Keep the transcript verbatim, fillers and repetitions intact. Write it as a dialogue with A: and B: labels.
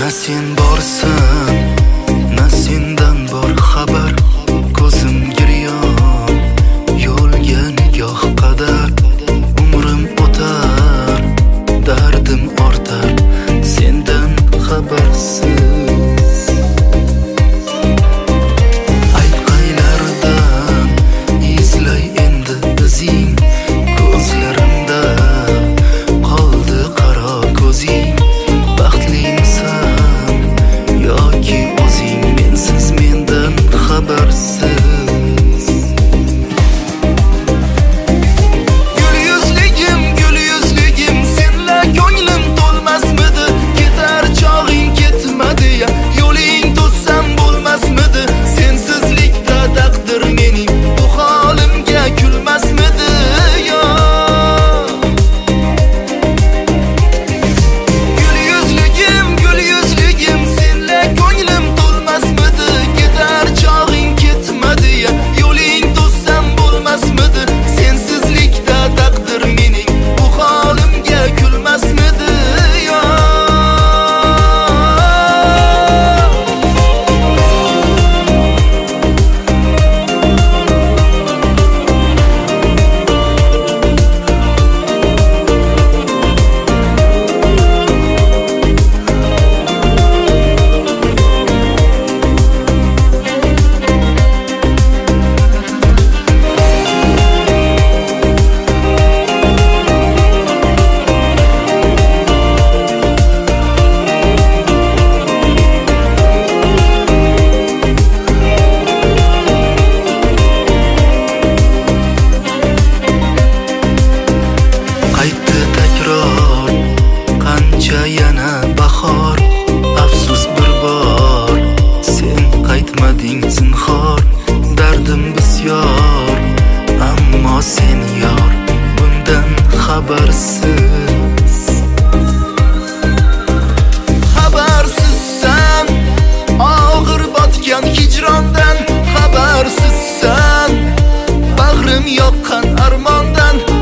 A: Na sen borsan, na sendan bor xabar. Ko'zim giryon, yo'lga nigoh qadar. Umrim o'tar, dardim ortar, sendan xabarsiz. Aytqaylardan izlay endi izing. Ko'zlarimda qoldi qaro ko'zing. Baxtlimisan yoki o'zing, mensiz mendan xabarsiz. Gul yuzligim, gul yuzligim, senla ko'nglim to'lmasmidi? Ketar chog'ing ketmadi ya, yo'ling to'ssam bo'lmasmidi? Sensizlikda taqdir mening, bu holimga kulmasmidi yo? Yana bahor, afsus bir bor, sen qaytmading zinhor. Dardim bisyor, ammo sen yor, bundan xabarsiz. Xabarsizsan og'ir botgan hijrondan, xabarsizsan bag'rim yoqqan armondan.